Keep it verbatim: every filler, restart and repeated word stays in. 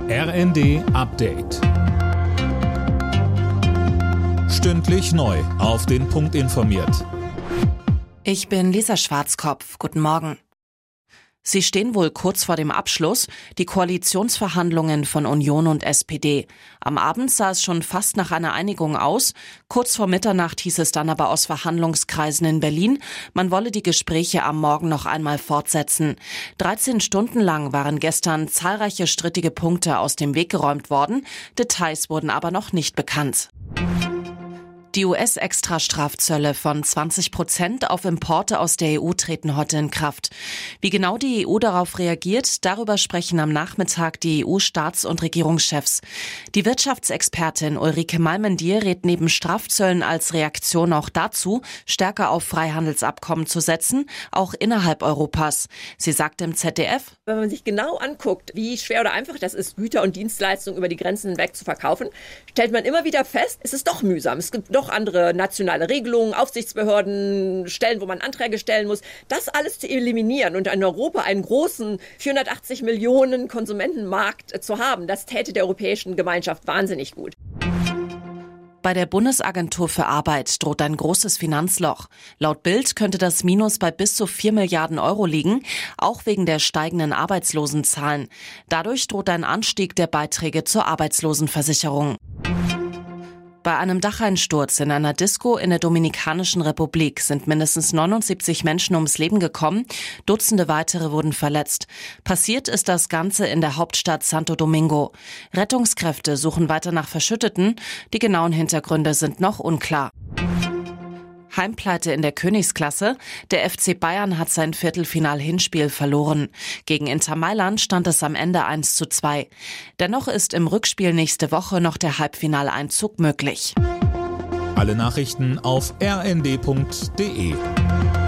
R N D Update. Stündlich neu auf den Punkt informiert. Ich bin Lisa Schwarzkopf. Guten Morgen. Sie stehen wohl kurz vor dem Abschluss, die Koalitionsverhandlungen von Union und S P D. Am Abend sah es schon fast nach einer Einigung aus. Kurz vor Mitternacht hieß es dann aber aus Verhandlungskreisen in Berlin, man wolle die Gespräche am Morgen noch einmal fortsetzen. dreizehn Stunden lang waren gestern zahlreiche strittige Punkte aus dem Weg geräumt worden. Details wurden aber noch nicht bekannt. Die U S-Extrastrafzölle von zwanzig Prozent auf Importe aus der E U treten heute in Kraft. Wie genau die E U darauf reagiert, darüber sprechen am Nachmittag die E U-Staats- und Regierungschefs. Die Wirtschaftsexpertin Ulrike Malmendier rät neben Strafzöllen als Reaktion auch dazu, stärker auf Freihandelsabkommen zu setzen, auch innerhalb Europas. Sie sagt im Z D F: Wenn man sich genau anguckt, wie schwer oder einfach das ist, Güter und Dienstleistungen über die Grenzen hinweg zu verkaufen, stellt man immer wieder fest, es ist doch mühsam. Es gibt noch andere nationale Regelungen, Aufsichtsbehörden, Stellen, wo man Anträge stellen muss. Das alles zu eliminieren und in Europa einen großen vierhundertachtzig Millionen Konsumentenmarkt zu haben, das täte der europäischen Gemeinschaft wahnsinnig gut. Bei der Bundesagentur für Arbeit droht ein großes Finanzloch. Laut Bild könnte das Minus bei bis zu vier Milliarden Euro liegen, auch wegen der steigenden Arbeitslosenzahlen. Dadurch droht ein Anstieg der Beiträge zur Arbeitslosenversicherung. Bei einem Dacheinsturz in einer Disco in der Dominikanischen Republik sind mindestens neunundsiebzig Menschen ums Leben gekommen, Dutzende weitere wurden verletzt. Passiert ist das Ganze in der Hauptstadt Santo Domingo. Rettungskräfte suchen weiter nach Verschütteten, die genauen Hintergründe sind noch unklar. Heimpleite in der Königsklasse. Der F C Bayern hat sein Viertelfinal-Hinspiel verloren. Gegen Inter Mailand stand es am Ende eins zu zwei. Dennoch ist im Rückspiel nächste Woche noch der Halbfinaleinzug möglich. Alle Nachrichten auf r n d punkt d e.